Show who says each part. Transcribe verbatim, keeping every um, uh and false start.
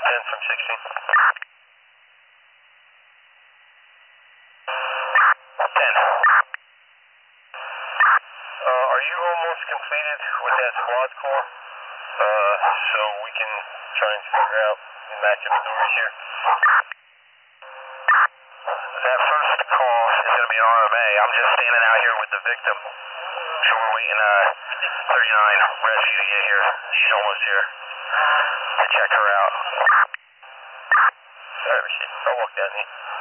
Speaker 1: ten from sixteen. ten. Uh, are you almost completed with that squad core? Uh, so we can try and figure out the matchup stories here. That first call is going to be an R M A. I'm just standing out here with the victim. So we're waiting uh, thirty-nine rescue to get here. She's almost here to check her out. Alright, I'll walk down here.